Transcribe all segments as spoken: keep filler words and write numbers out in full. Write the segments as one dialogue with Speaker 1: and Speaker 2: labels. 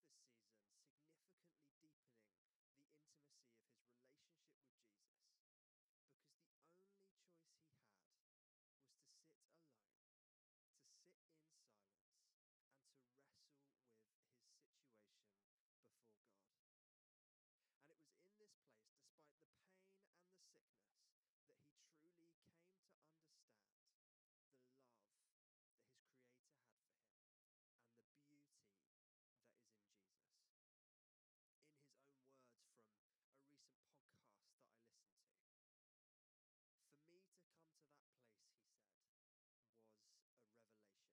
Speaker 1: Christmas season significantly deepening the intimacy of his relationship with Jesus because the only choice he had was to sit alone, to sit in silence, and to wrestle with his situation before God. And it was in this place, despite the pain and the sickness, that he truly came to understand the love that his Creator had for him and the beauty that is in Jesus. In his own words from a recent podcast that I listened to, for me to come to that place, he said, was a revelation.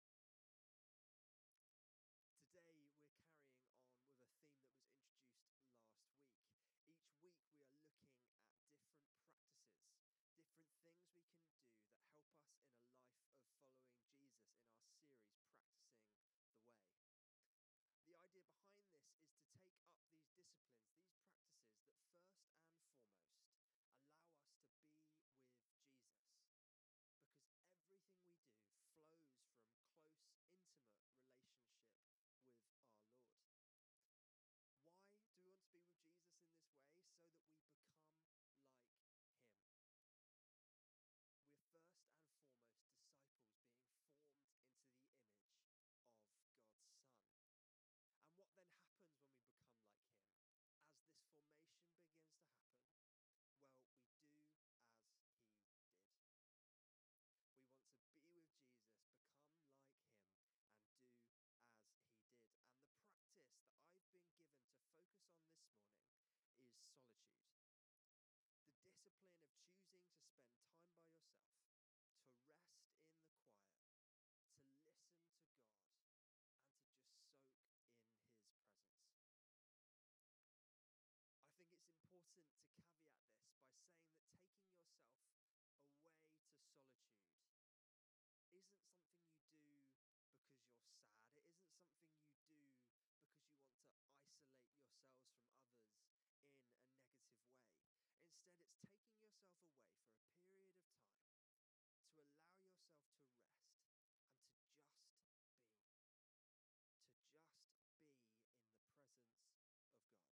Speaker 1: Today, we're carrying on with a theme that was introduced last week. Each week, we are looking at different practices, different things we can do that help us in a life of following Jesus in our series, Practicing the Way. The idea behind this is to take up these disciplines, these practices that first and foremost allow us to be with Jesus. Because everything we do flows from close, intimate relationship with our Lord. Why do we want to be with Jesus in this way? So that we become like him. We're first and foremost disciples being formed into the image of God's Son. And what then happens when we become like him? As this formation begins to happen, well, we do as he did. We want to be with Jesus, become like him, and do as he did. And the practice that I've been given to focus on this morning is solitude. The discipline of choosing to spend time by yourself, to rest in the quiet, to listen to God, and to just soak in his presence. I think it's important to caveat this by saying that taking yourself away to solitude isn't something you do because you're sad. It isn't something you do because you want to isolate yourselves from others in a negative way. Instead, it's taking yourself away for a period of time to allow yourself to rest and to just be. To just be in the presence of God.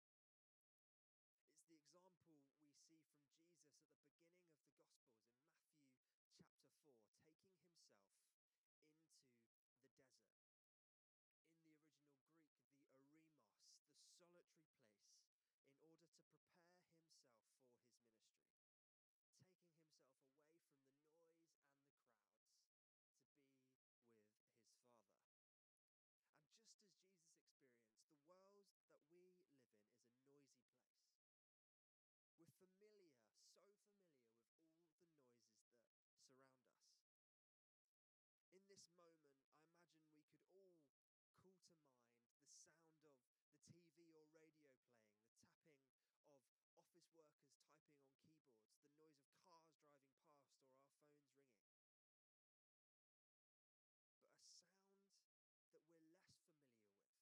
Speaker 1: It's the example we see from Jesus at the beginning of the Gospels in Matthew chapter four, taking himself into the desert. In the original Greek, the eremos, the solitary place, in order to prepare himself for his ministry. Taking himself away from the noise and the crowds to be with his Father. And just as Jesus experienced, the world that we live in is a noisy place. We're familiar, so familiar with all the noises that surround us. In this moment, I imagine we could all call to mind the sound of the T V or radio playing, the tapping of office workers typing on keyboards, the noise of cars driving past or our phones ringing. But a sound that we're less familiar with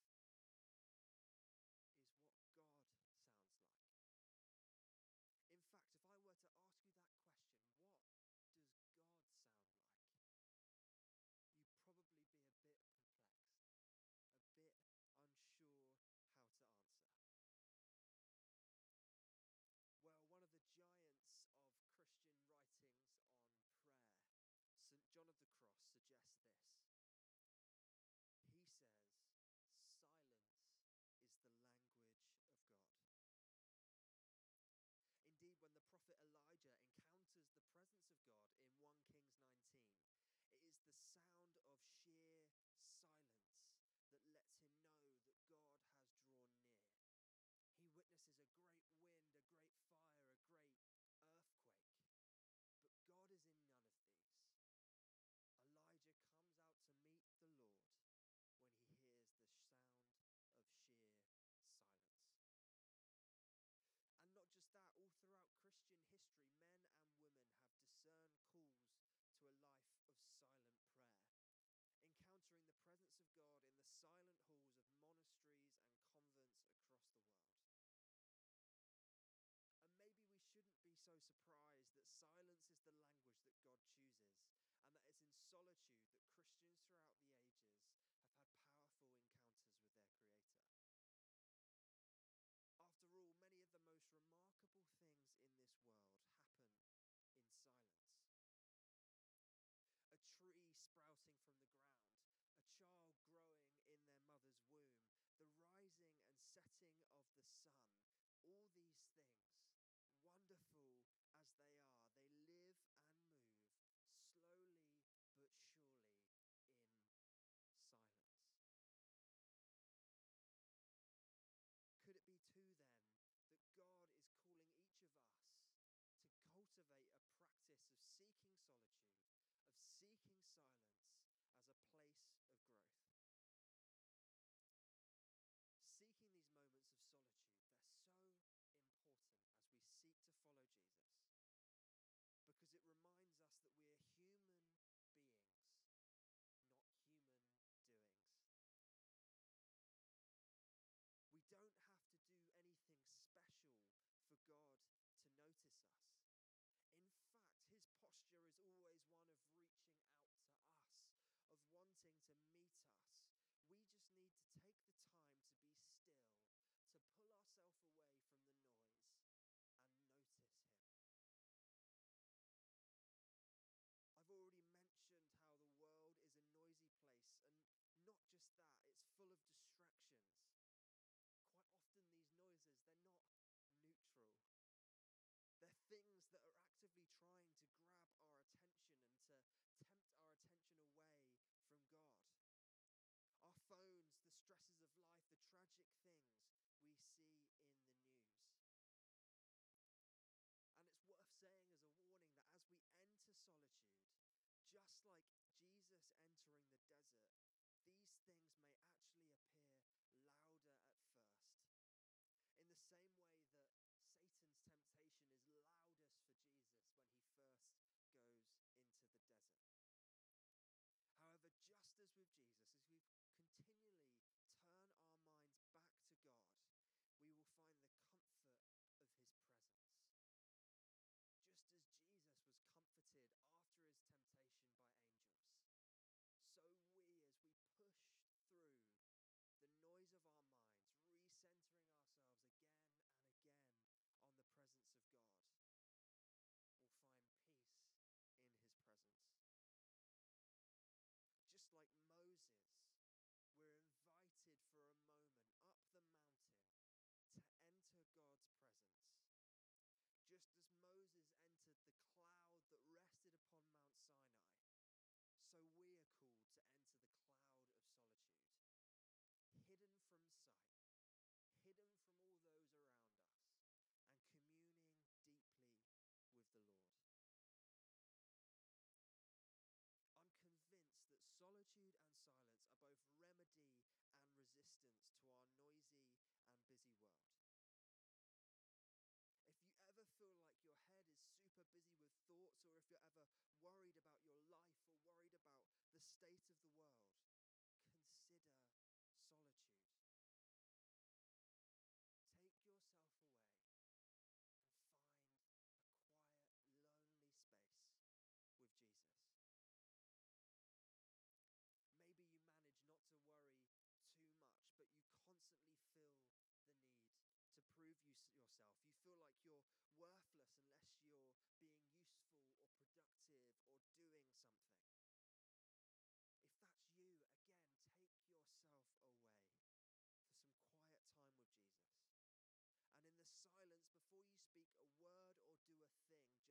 Speaker 1: is what God sounds like. In fact, if I were to ask you that question, what does God sound like? You'd probably be a bit perplexed, a bit unsure how to answer. Well, one of the giants of Christianity setting of the sun, all these things, wonderful as they are, they live and move slowly but surely in silence. Could it be too then that God is calling each of us to cultivate a practice of seeking solitude, of seeking silence as a place of growth? Seeking these moments of solitude, they're so important as we seek to follow Jesus, because it reminds us that we are human beings, not human doings. We don't have to do anything special for God to notice us. In fact, his posture is always one of reaching out to us, of wanting to meet us. We just need to take the time to be still, to pull ourselves away from the noise and notice him. I've already mentioned how the world is a noisy place, and not just that, it's full of distractions. Quite often these noises, they're not neutral. They're things that are actively trying to grab our attention and to tempt our attention away from God. Our phones, the stresses of life, the tragic things we see in the news. And it's worth saying as a warning that as we enter solitude, just like Jesus entering the desert, these things may actually appear louder at first. In the same way that Satan's temptation is loudest for Jesus when he first goes into the desert. However, just as with Jesus, as we continually turn our minds back to God, we will find the comfort of his presence. Just as Jesus was comforted after his temptation by angels, so we, as we push through the noise of our minds, recentering ourselves again and again on the presence of God, will find peace in his presence. Just like Moses, we're invited for a moment up the mountain to enter God's presence. Just as Moses entered the cloud that rested upon Mount Sinai, so we are called to enter the cloud of solitude, hidden from sight, hidden from all those around us, and communing deeply with the Lord. I'm convinced that solitude and silence are both remedy and resistance to our noisy and busy world. If you ever feel like your head is super busy with thoughts, or if you're ever worried about your life or worried about the state of the world, consider solitude. Take yourself away and find a quiet, lonely space with Jesus. Maybe you manage not to worry too much, but you constantly feel the need to prove you, yourself. You feel like you're worthless unless you're being useful or productive or doing something. If that's you, again, take yourself away for some quiet time with Jesus. And in the silence, before you speak a word or do a thing,